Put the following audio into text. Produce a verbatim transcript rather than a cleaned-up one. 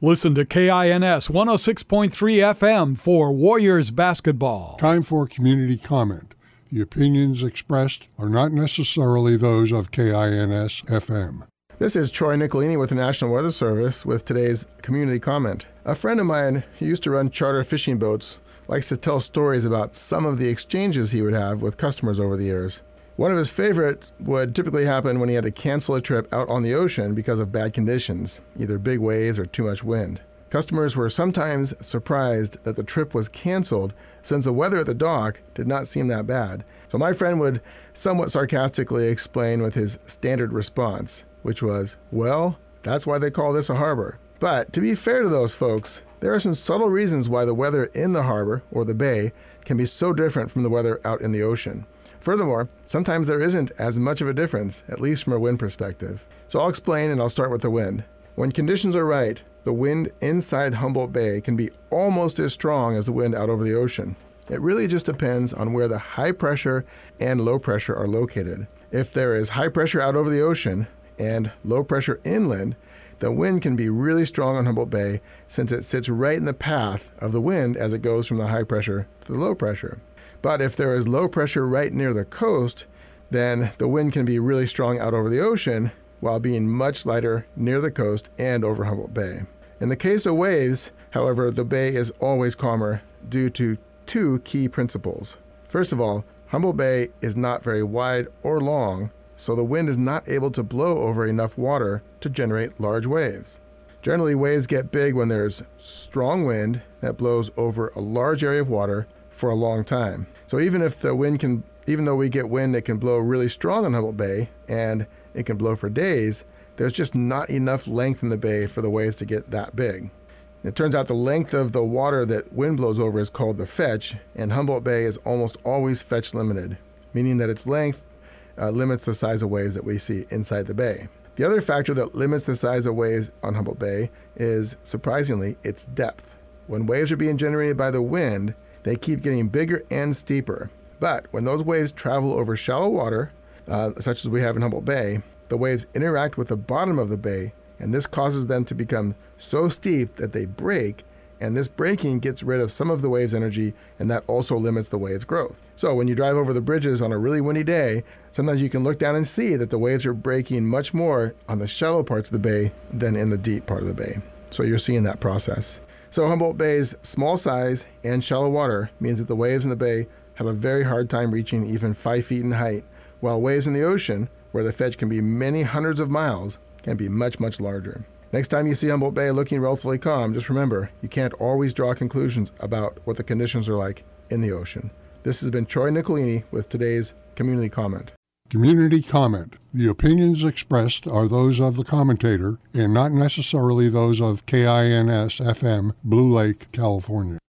Listen to K I N S one oh six point three F M for Warriors basketball. Time for community comment. The opinions expressed are not necessarily those of K I N S F M. This is Troy Nicolini with the National Weather Service with today's community comment. A friend of mine who used to run charter fishing boats likes to tell stories about some of the exchanges he would have with customers over the years. One of his favorites would typically happen when he had to cancel a trip out on the ocean because of bad conditions, either big waves or too much wind. Customers were sometimes surprised that the trip was canceled since the weather at the dock did not seem that bad. So my friend would somewhat sarcastically explain with his standard response, which was, well, that's why they call this a harbor. But to be fair to those folks, there are some subtle reasons why the weather in the harbor or the bay can be so different from the weather out in the ocean. Furthermore, sometimes there isn't as much of a difference, at least from a wind perspective. So I'll explain, and I'll start with the wind. When conditions are right, the wind inside Humboldt Bay can be almost as strong as the wind out over the ocean. It really just depends on where the high pressure and low pressure are located. If there is high pressure out over the ocean and low pressure inland, the wind can be really strong on Humboldt Bay since it sits right in the path of the wind as it goes from the high pressure to the low pressure. But if there is low pressure right near the coast, then the wind can be really strong out over the ocean while being much lighter near the coast and over Humboldt Bay. In the case of waves, however, the bay is always calmer due to two key principles. First of all, Humboldt Bay is not very wide or long, so the wind is not able to blow over enough water to generate large waves. Generally, waves get big when there's strong wind that blows over a large area of water for a long time. So even if the wind can, even though we get wind that can blow really strong on Humboldt Bay and it can blow for days, there's just not enough length in the bay for the waves to get that big. It turns out the length of the water that wind blows over is called the fetch, and Humboldt Bay is almost always fetch limited, meaning that its length uh, limits the size of waves that we see inside the bay. The other factor that limits the size of waves on Humboldt Bay is, surprisingly, its depth. When waves are being generated by the wind, they keep getting bigger and steeper. But when those waves travel over shallow water, uh, such as we have in Humboldt Bay, the waves interact with the bottom of the bay, and this causes them to become so steep that they break, and this breaking gets rid of some of the wave's energy, and that also limits the wave's growth. So when you drive over the bridges on a really windy day, sometimes you can look down and see that the waves are breaking much more on the shallow parts of the bay than in the deep part of the bay. So you're seeing that process. So Humboldt Bay's small size and shallow water means that the waves in the bay have a very hard time reaching even five feet in height, while waves in the ocean, where the fetch can be many hundreds of miles, can be much, much larger. Next time you see Humboldt Bay looking relatively calm, just remember, you can't always draw conclusions about what the conditions are like in the ocean. This has been Troy Nicolini with today's Community Comment. Community comment. The opinions expressed are those of the commentator and not necessarily those of K I N S F M, Blue Lake, California.